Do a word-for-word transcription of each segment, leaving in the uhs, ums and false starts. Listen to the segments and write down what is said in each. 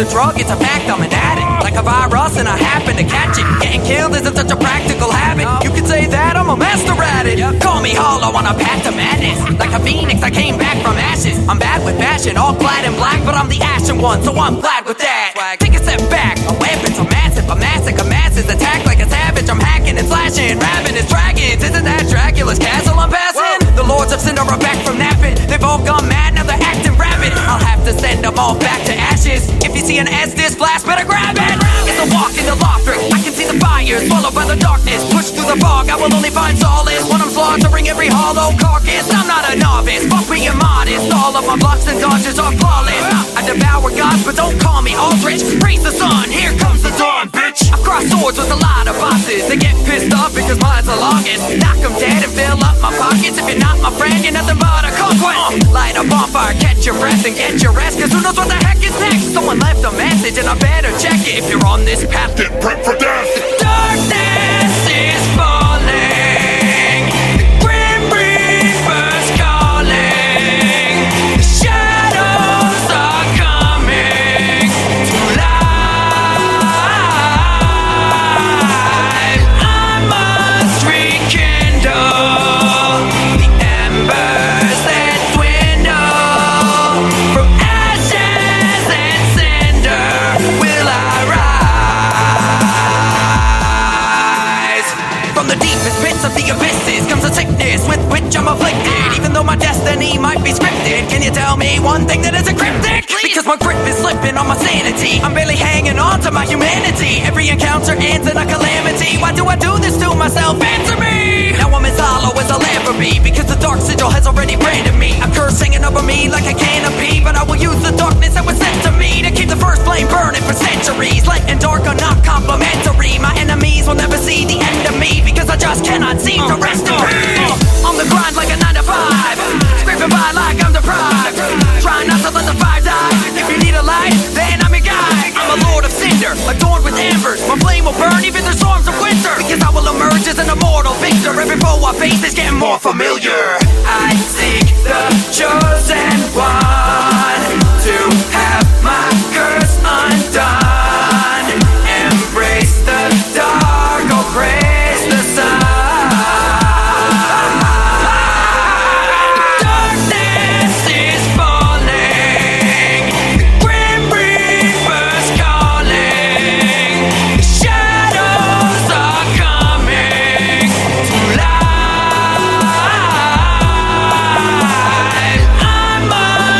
drug, it's a fact, I'm an addict. Like a virus and I happen to catch it. Getting killed isn't such a practical habit. You could say that I'm a master at it. Call me hollow on a path to madness. Like a phoenix, I came back from ashes. I'm bad with fashion, all clad in black, but I'm the ashen one, so I'm glad with that. Take a step back, my weapons are massive. A massacre masses, attack like a savage. I'm hacking and slashing, ravenous dragons. Isn't that Dracula's castle I'm passing? The lords of Cinder are back from napping. They've all gone mad, now they're acting rabid. I'll have to send them all back to ashes. If you see an Estus flash, better grab it. It's a walk in the Lothric. I can see the fire, swallowed by the darkness. Push through the fog, I will only find solace when I'm slaughtering every hollow carcass. I'm not a novice, fuck being modest. All of my blocks and dodges are flawless. I devour gods, but don't call me Aldrich. Praise the sun, here comes the dawn, bitch. I've crossed swords with a lot of bosses. They get pissed off because mine's the longest. Knock them dead and fill up my pockets. If you're not my friend, you're nothing but a conquest. Light a bonfire, catch your breath and get your rest, cause who knows what the heck is next. Someone left a message and I better check it. If you're on this path, get prepped for death. Darkness is falling, the Grim Reaper's calling, the shadows are coming to life. I must rekindle the embers that dwindle. From ashes and cinder will I rise. From the deepest pits of the abysses comes a sickness with which I'm afflicted. Even though my destiny might be scripted, can you tell me one thing that isn't cryptic? Because my grip is slipping on my sanity. I'm barely hanging on to my humanity. Every encounter ends in a calamity. Why do I do this to myself? Answer me! Now I'm as hollow as I'll ever be, because the dark sigil has already branded me. A curse hanging over me like a canopy, but I will use the darkness that was sent to me to keep the first flame burning for centuries. Light and dark are not complementary. My enemies will never see the end of me, because I just cannot seem to rest in peace. On the grind like a nine to five, scraping by like I'm deprived. Try not to let the fire die. If you need a light, then I'm your guide. I'm a lord of cinder, adorned with embers. My flame will burn even through storms of winter, because I will emerge as an immortal victor. Every foe I face is getting more familiar. I seek the chosen one to have my curse undone. Embrace the dark, oh praise the sun. I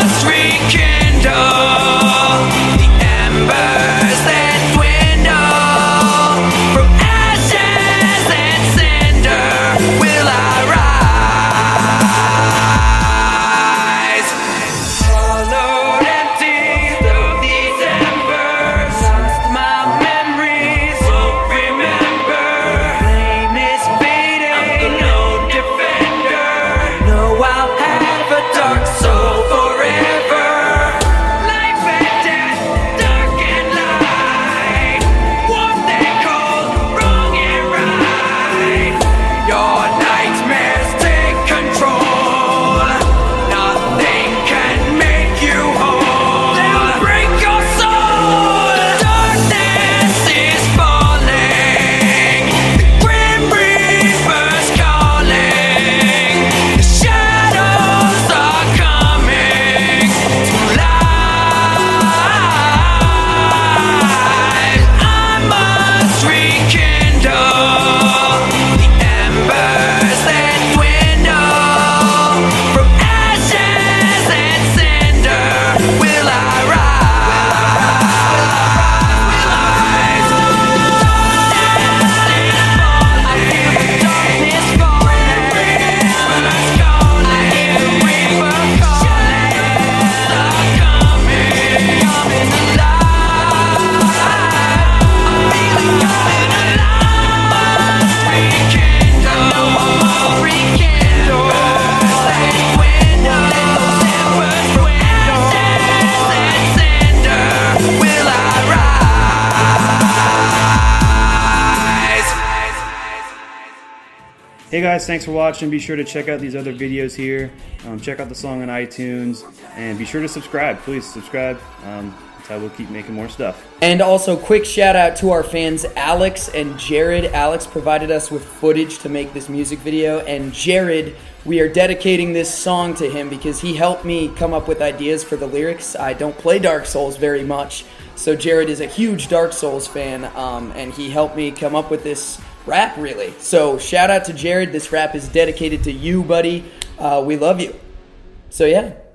Hey guys, thanks for watching. Be sure to check out these other videos here. Um, check out the song on iTunes, and be sure to subscribe. Please subscribe. Um, that's how we'll keep making more stuff. And also, quick shout out to our fans Alex and Jared. Alex provided us with footage to make this music video, and Jared, we are dedicating this song to him because he helped me come up with ideas for the lyrics. I don't play Dark Souls very much, so Jared is a huge Dark Souls fan, um, and he helped me come up with this rap, really. So shout out to Jared. This rap is dedicated to you, buddy. Uh, we love you. So yeah.